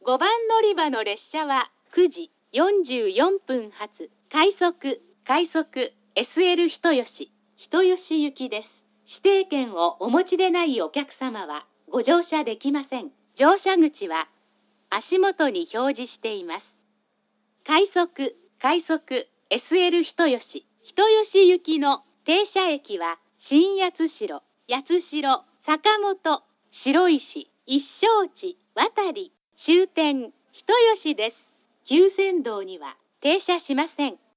5番乗り場の列車は9時44分発、快速 SL 人吉行きです。指定券をお持ちでないお客様はご乗車できません。乗車口は足元に表示しています。快速 SL 人吉行きの停車駅は新八代、坂本、白石、一升地、渡り、終点、人吉です。急線道には停車しません。